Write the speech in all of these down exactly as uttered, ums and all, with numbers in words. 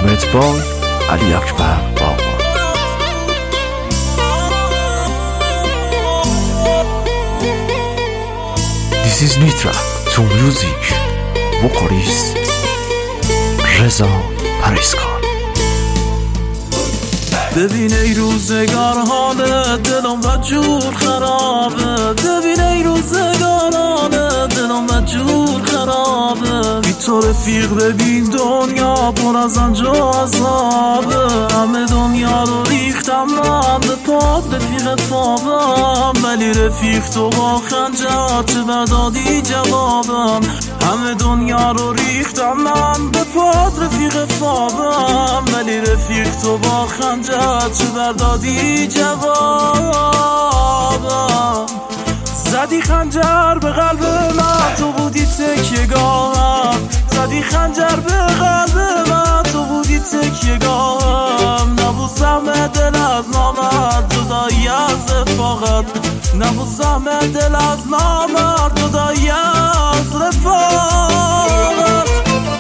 گوشمت بای علی اکبر باقا. This is Nitra to music vocalist رضا پریسکار. ببین ای روزگار حال دلم و جور خرابه، ببین ای روزگار حال دلم و جور خرابه. بی تو رفیق ببین دنیا پر از انج و عذابه. همه دنیا رو ریختم من به پاد رفیق خوابم، ولی رفیق تو با خنجر چه بردادی جوابم. همه دنیا رو ریختم من به پاد رفیق خوابم، ولی رفیق تو با خنجر چه بردادی جوابم. زدی خنجر به قلب من، تو بودی تکیه‌گاهم. زدی خنجر به قلب من، تو بودی تکیه‌گاهم. نبوسم دل از نامرد جدایی از رفاقت، نبوسم دل از نامرد جدایی از رفاقت.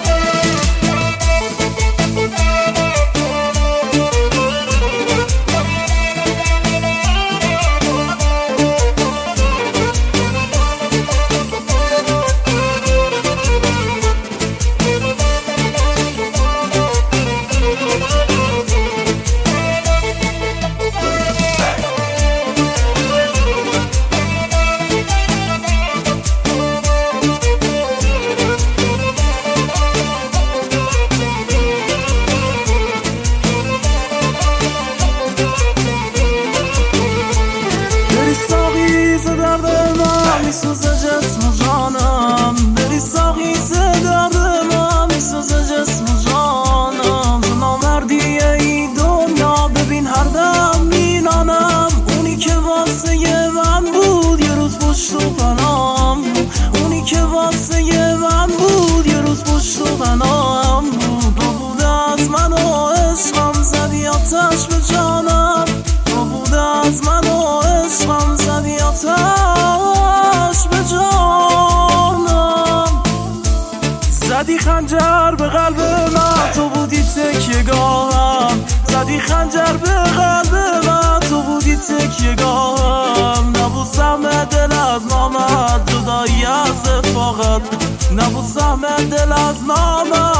میسوزه جسم و جانم، بری ساقی زه درد من میسوزه جسم و جانم. تو نامردی ای دنیا ببین هر دم مینانم. اونی که واسه من بود یه روز پشت و پنام بود، اونی که واسه من بود یه روز پشت و پنام بود. تو بود از من و عشقم زدی آتش به جانم، تو بود از من و عشقم زدی آتش به جانم. زدی خنجر به قلب من، تو بودی تکیه‌گاهم. زدی خنجر به قلب من، تو بودی تکیه‌گاهم. نبوسم دل از نامرد جدایی از رفاقت، نبوسم دل از نامرد